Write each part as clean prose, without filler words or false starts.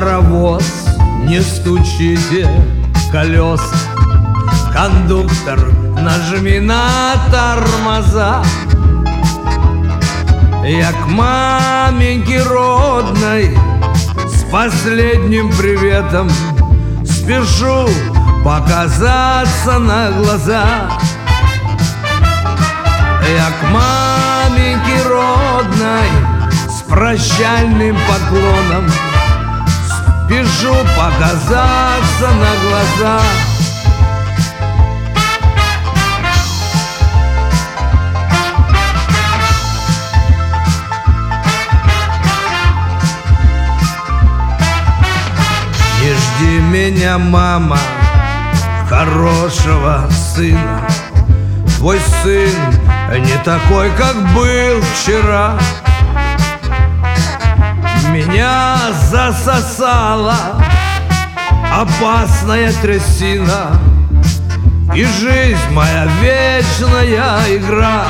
паровоз, не стучите колеса. Кондуктор, нажми на тормоза. Я к маменьке родной с последним приветом спешу показаться на глаза. Я к маменьке родной с прощальным поклоном спешу показаться на глаза. Не жди меня, мама, хорошего сына. Твой сын не такой, как был вчера. Меня засосала опасная трясина, и жизнь моя вечная игра.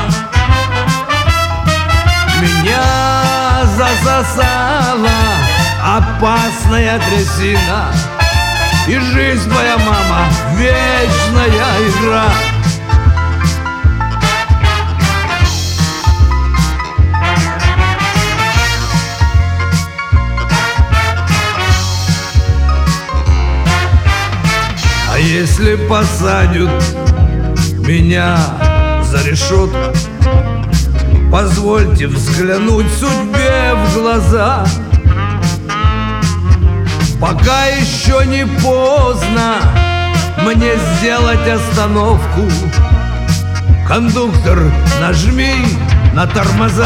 Меня засосала опасная трясина, и жизнь моя, мама, вечная игра. А если посадят меня за решетку, позвольте взглянуть судьбе в глаза. Пока еще не поздно мне сделать остановку. Кондуктор, нажми на тормоза.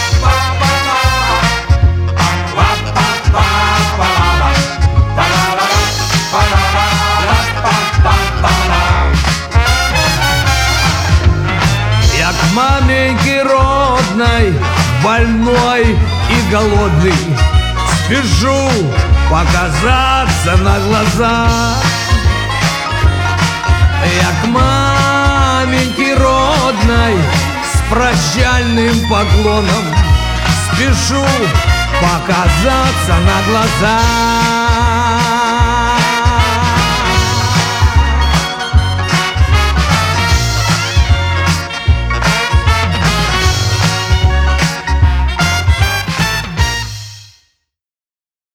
Я к маменьке родной, больной и голодный, спешу показаться на глаза. Я к маменьке родной с прощальным поклоном спешу показаться на глаза.